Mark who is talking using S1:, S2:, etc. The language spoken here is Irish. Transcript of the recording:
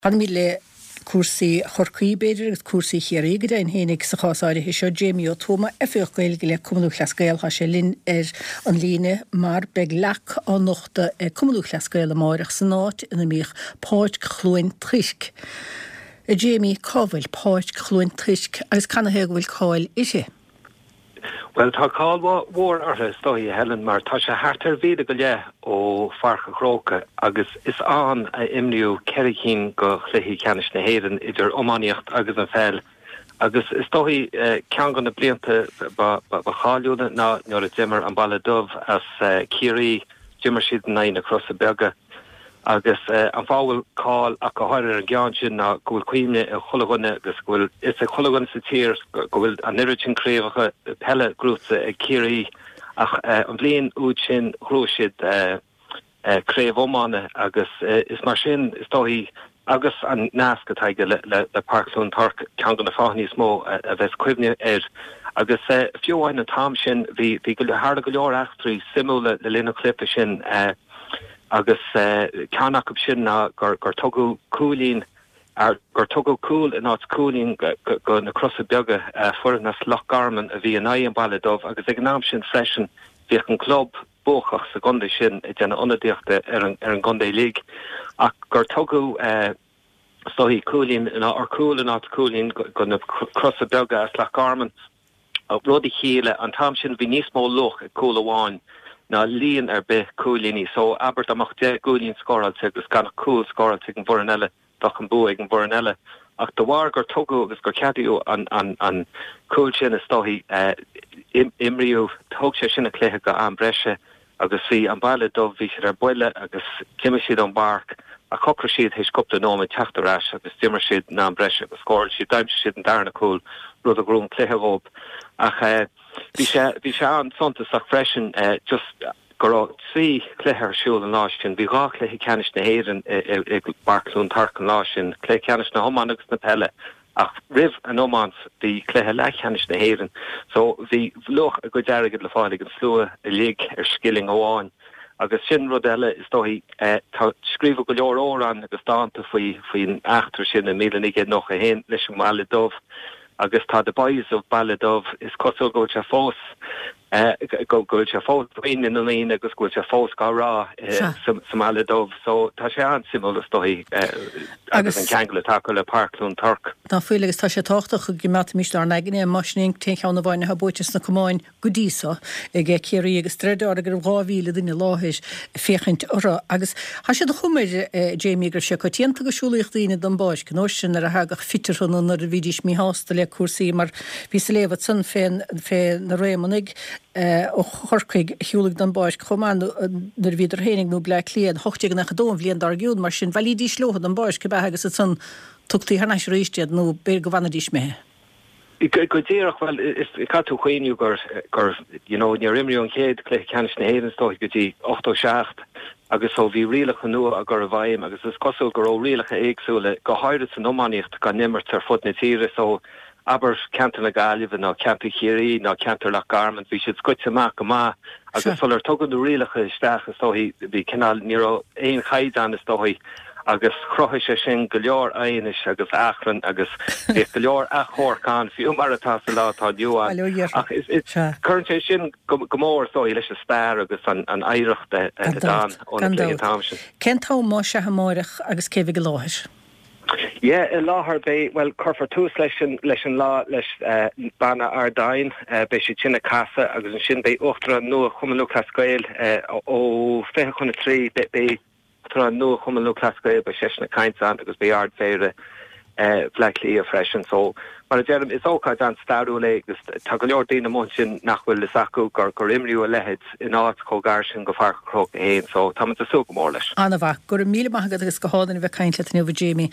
S1: Pan mi le cuasaí chorcaí beidir agus cuasaí chéaríige in hénig sa chásáide hí seo Jamie Ó Tuama fiochail go le cumú chlascail ha sé linn an líne mar beg lech an nochta cumú chlascail amárach san náit ina míoch páid chluin trisc. Jamie cábhail páid chluin trisc agus canna heag bhfuil cáil ishe.
S2: Well, tá cáil mhór artha stoí Helen mar tá sé hartar víide go le ó farcha chróca agus is an a imniú cericín go chluichí ceannis na héireann idir ómáníocht agus an fel. Agus is stoí cean gan na blianta ba cháiliúna ná nuair a dimmer an balla dubh as Ciarí dimmer siad nain across a bega. Agus an fáil cáil a go háir an gceann sin ná go bhfuil cuimne a chulaganna agus bhfuil is a chulagan sa tír go bhfuil an iritin créomhacha pelle grúsa a Ciarí ach an bblion úd sin chrúisiid créomhómána agus is mar sin is dóí agus an nasca taige le Parclún Tarc cean gan na fáithní smó a bheits cuimne agus fiúháin an tám sin bhí go háda go leor achtrií simú le lína clipa sin agus ceannach sin gur tugu cúlín gur tugu cúl in áit cúlín go na crosa beaga fuair na Loch Garman a bhí an an balla dubh agus ag náam sin freisin bhíoch an club bóchach sa gonda sin i déanna ionadaíochta ar an Gondé League ach gur tugu stohí cúlín ar cúl in áit cúlín go na crosa beaga as Loch Garman a rudi chéile an tám sin bhí níos mó luch a cúl amháin na líon ar bith cúlíní, so abert amach de cúlín scóráilte agus gan cúl scóráilte an bhór an eile doch an bú ag an bhór an eile. Ach do bhhar gur tugu agus gur ceadú an cúl sin is stohí imriú thug sé sinna cléthe go an breise agus bhí an baile dubh bhí sé ar buile agus cime siad an barc a cochra siad hééis cupta nóma teachtarráis agus dimmer siad ná an breise agus scóil siad daimse siad an darna cúl rud a grún cléthe óp ach Bhí sé an sontasach freisin just go trí cléthir siúil an láistin, bhí rá cléthe ceannis na héireann ag Parclún Tarc an láisin, clé ceannis na homáin agus na pelle, ach rih an ómáns bhí cléthe le ceannis na héireann, so bhí luch a go deirigid le fáil ag an slua a lig ar skilling óháin. Agus sin rud eile is dóhí tá scríomh go leor órán agus dáanta faoin achtar sin na 1991 leis an balla dubh. Agus tá de boys of balla dubh is cosú go se fós go se fós in an líon agus go se fós gá rá sa balla dubh, so tá sé an simúlas dóhí agus an ceangla take le Parclún Tarc.
S1: Tá fuil agus tá sé táchtach go mat míiste ar neganine masning te cheann na bhaine ha buitis na cumáin godísa ag Ciarí agus streidir a gur bháhíle duine láthis féchaint ora agus ha sé do chuméid Jamie gur se cotíanta go siúlaíocht daoine don báis go sin ar a hagach fitarhan an ar bhídís mí hásta le cuasaí mar bhí sa lévad san fé na rémanig ó chorcaig hiúlaigh don báis chomán nar bhíidir hénig nó ble léad hochtíag nach dóm bblion dar giún mar sin bhí dís lóhad an báis go b agus san tugtaí harnáis ríistead nó bé go bhana dís mé.
S2: Go ddéireach well is catú chuoinú gur níor imriú an chéad clé ceannis na héireann stoigh go dtí 8-7 agus ó bhí rialacha nua a gur a bhaim agus is cosú gur ó rialacha éagsúla go háirid san ómáníocht gan nimmert ar fud na tíre so aber ceantar na Gaillimh ná ceantar Ciarí ná ceantar Loch Garman bhí siad scoite amach go má agus fular tugann rialacha isteach is dóhí bhí cinál níor éon chaidán is dóhí agus chrothis sé sin go leor aonis agus achran agus bhí go leor achórcán fiú mar atá sa látá dúán ach is chuann sé sin go mór dóhí leis a stair agus an éireacht dán ón na táimsin.
S1: Cén tá má se hamáireach agus céimh go láthis?
S2: Yeah, láthar bé well corfar tús leis an lá leis banna ar dain bé sé sinna casa agus an sin bé ochtra nua chumanú clascail ó 23 bé ochtra nua chumanú clascail be sena caiintan agus bé ard féire bhlaclí a freisin so mar a dém is ócáid an starú le agus tá go leor daoine mún sin nachhfuil le sacú gur imriú a lehead in áit chógáir sin go farchróc héin so tá a sú go mór leis.
S1: Anna bha gur míle maigad agus go hádan bheith caiintle Jamie